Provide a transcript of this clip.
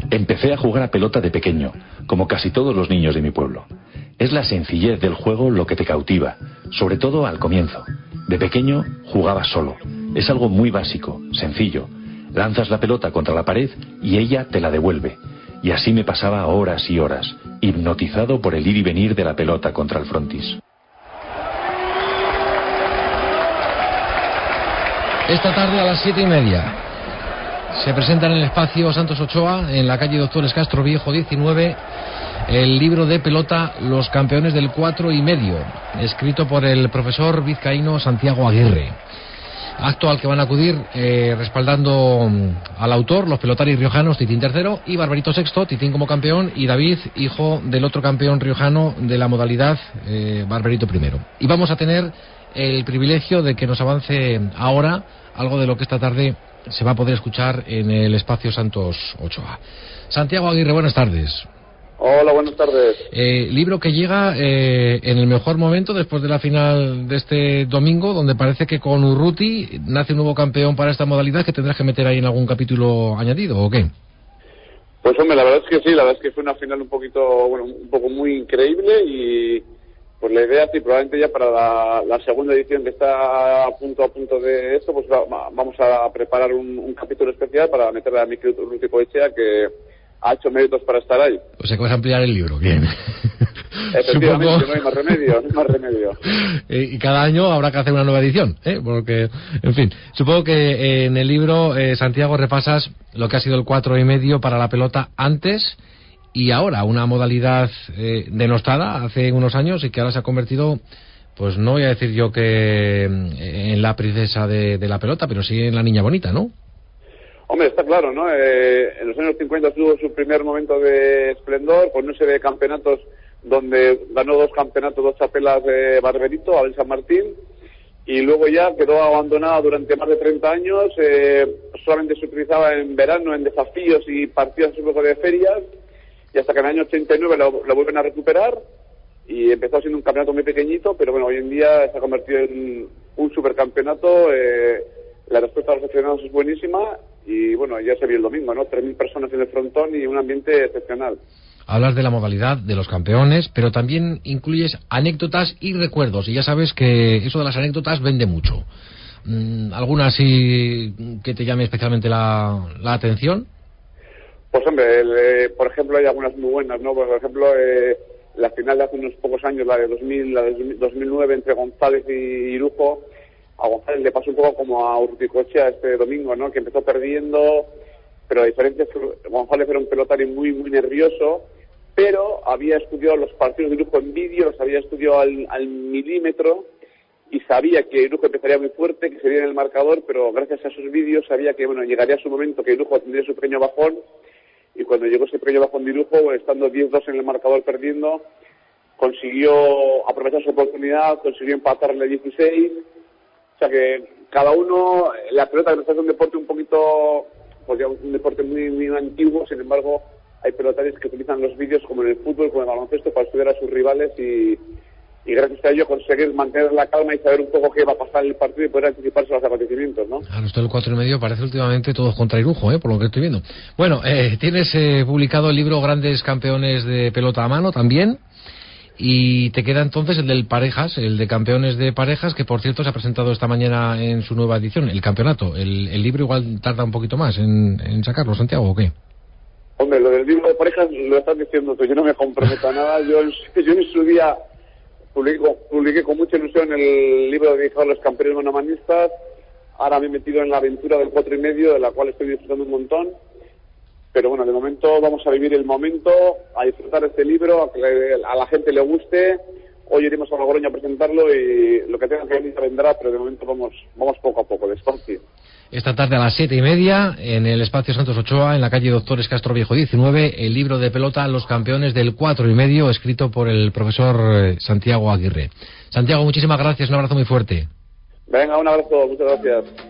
Empecé a jugar a pelota de pequeño, como casi todos los niños de mi pueblo. Es la sencillez del juego lo que te cautiva, sobre todo al comienzo. De pequeño jugaba solo. Es algo muy básico, sencillo. Lanzas la pelota contra la pared y ella te la devuelve. Y así me pasaba horas y horas, hipnotizado por el ir y venir de la pelota contra el frontis. Esta tarde a las 7:30 se presenta en el espacio Santos Ochoa, en la calle Doctores Castro Viejo 19, el libro de pelota Los campeones del 4,5, escrito por el profesor vizcaíno Santiago Aguirre. Acto al que van a acudir respaldando al autor los pelotaris riojanos Titín III y Barberito VI, Titín como campeón, y David, hijo del otro campeón riojano de la modalidad, Barberito I. Y vamos a tener el privilegio de que nos avance ahora algo de lo que esta tarde se va a poder escuchar en el espacio Santos Ochoa. Santiago Aguirre, buenas tardes. Hola, buenas tardes. Libro que llega en el mejor momento después de la final de este domingo, donde parece que con Urruti nace un nuevo campeón para esta modalidad que tendrás que meter ahí en algún capítulo añadido, ¿o qué? Pues hombre, la verdad es que sí, la verdad es que fue una final un poco muy increíble y pues la idea sí, probablemente ya para la segunda edición que está a punto de esto, pues vamos a preparar un capítulo especial para meterle a mi querido Urruti Coetxea, que ha hecho méritos para estar ahí. O sea que vas a ampliar el libro, bien. Efectivamente, Supongo... no hay más remedio. Y cada año habrá que hacer una nueva edición, porque, en fin, supongo que en el libro, Santiago, repasas lo que ha sido el 4,5 para la pelota antes y ahora, una modalidad denostada hace unos años y que ahora se ha convertido, pues no voy a decir yo que en la princesa de la pelota, pero sí en la niña bonita, ¿no? Hombre, está claro, ¿no? En los años 50 tuvo su primer momento de esplendor con una serie de campeonatos donde ganó 2 campeonatos, 2 chapelas de Barberito, Abel San Martín, y luego ya quedó abandonada durante más de 30 años, solamente se utilizaba en verano en desafíos y partidos un poco de ferias, y hasta que en el año 89 lo vuelven a recuperar, y empezó siendo un campeonato muy pequeñito, pero bueno, hoy en día se ha convertido en un supercampeonato. La respuesta a los aficionados es buenísima y bueno, ya se vio el domingo, ¿no? 3.000 personas en el frontón y un ambiente excepcional. Hablas de la modalidad, de los campeones, pero también incluyes anécdotas y recuerdos, y ya sabes que eso de las anécdotas vende mucho. ¿Alguna así que te llame especialmente la atención? Pues hombre, por ejemplo, hay algunas muy buenas, ¿no? Por ejemplo, la final de hace unos pocos años, la de 2009 entre González y Irujo. A González le pasó un poco como a Urruti Coetxea este domingo, ¿no? Que empezó perdiendo, pero a diferencia González era un pelotario muy nervioso, pero había estudiado los partidos de Irujo en vídeo, los había estudiado al milímetro y sabía que Irujo empezaría muy fuerte, que sería en el marcador, pero gracias a esos vídeos sabía que bueno, llegaría su momento, que Irujo tendría su pequeño bajón, y cuando llegó ese pequeño bajón de Irujo, estando 10-2 en el marcador perdiendo, consiguió aprovechar su oportunidad, consiguió empatarle 16. O sea que cada uno, la pelota que es un deporte un poquito, pues ya un deporte muy antiguo, sin embargo hay pelotarios que utilizan los vídeos como en el fútbol, como en el baloncesto, para estudiar a sus rivales y gracias a ello conseguir mantener la calma y saber un poco qué va a pasar en el partido y poder anticiparse a los acontecimientos, ¿no? Claro, esto del 4,5 parece últimamente todos contra Irujo, por lo que estoy viendo. Bueno, tienes publicado el libro Grandes Campeones de Pelota a Mano también. Y te queda entonces el del parejas, el de campeones de parejas, que por cierto se ha presentado esta mañana en su nueva edición, el campeonato. El libro igual tarda un poquito más en sacarlo, Santiago, ¿o qué? Hombre, lo del libro de parejas lo estás diciendo tú, yo no me comprometo a nada. Yo en su día publiqué con mucha ilusión el libro dedicado a los campeones monomanistas. Ahora me he metido en la aventura del 4,5, de la cual estoy disfrutando un montón. Pero bueno, de momento vamos a vivir el momento, a disfrutar este libro, a que a la gente le guste. Hoy iremos a Logroño a presentarlo y lo que tenga que venir vendrá, pero de momento vamos poco a poco, despacio. Esta tarde a las 7:30 en el espacio Santos Ochoa, en la calle Doctores Castro Viejo 19, el libro de pelota Los campeones del 4,5, escrito por el profesor Santiago Aguirre. Santiago, muchísimas gracias, un abrazo muy fuerte. Venga, un abrazo, muchas gracias.